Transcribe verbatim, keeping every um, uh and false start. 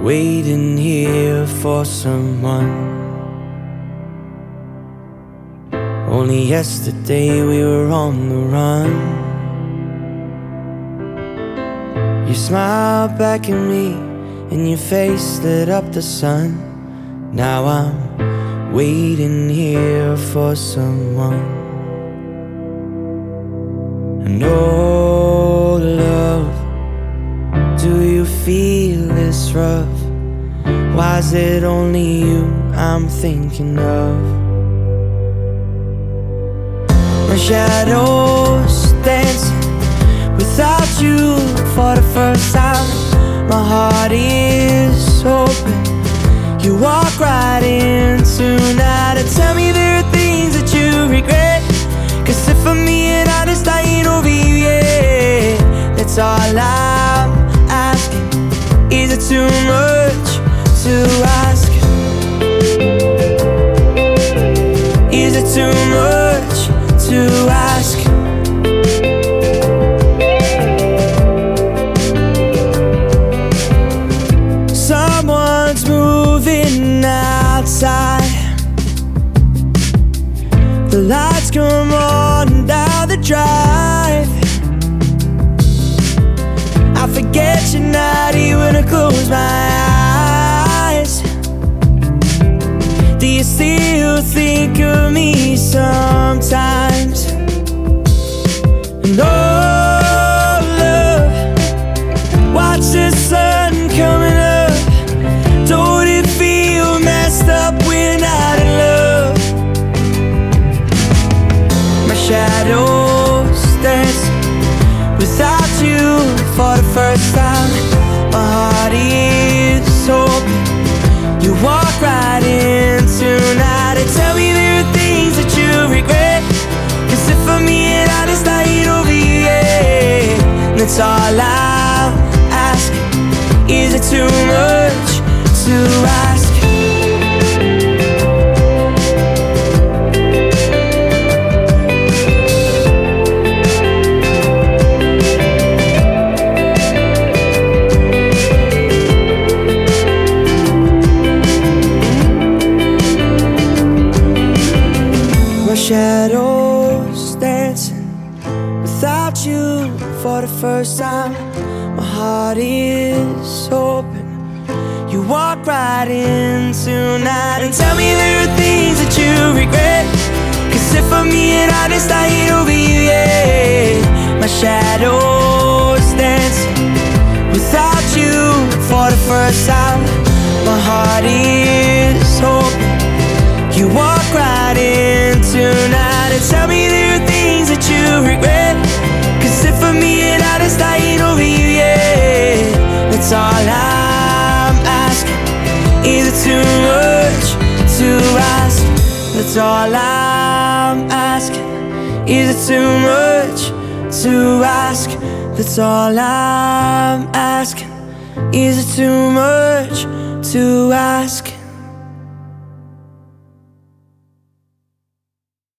waiting here for someone. Only yesterday we were on the run. You smiled back at me and your face lit up the sun. Now I'm waiting here for someone. And oh love, do you feel this rough? Why is it only you I'm thinking of? My shadow's dancing without you for the first time. My heart is open. You walk right in tonight and tell me there are things that you regret. Cause if I'm being honest, I ain't over you yet. That's all I'm asking. Is it too much to ask? Is it too much to ask? Someone's moving outside. The lights come on down the drive. I forget you're not here when I close my eyes. Do you still think of me sometimes? And oh love, watch the sun coming up. Don't it feel messed up? We're not in love. My shadows dance without you for the first time. My heart is open. You walk right in tonight and tell me there are things that you regret. Cause if I'm being honest, I ain't over you yet. That's all I'm asking. Is it too much to ask? Shadows dancing without you for the first time. My heart is open. You walk right in tonight and tell me there are things that you regret. Cause if I'm being honest, I ain't over you yet. My shadows dancing without you for the first time. My heart is open. You walk right in tonight and tell me there are things that you regret. Cause if I'm being honest, I ain't over you yet. That's all I'm asking. Is it too much to ask? That's all I'm asking. Is it too much to ask? That's all I'm asking. Is it too much to ask?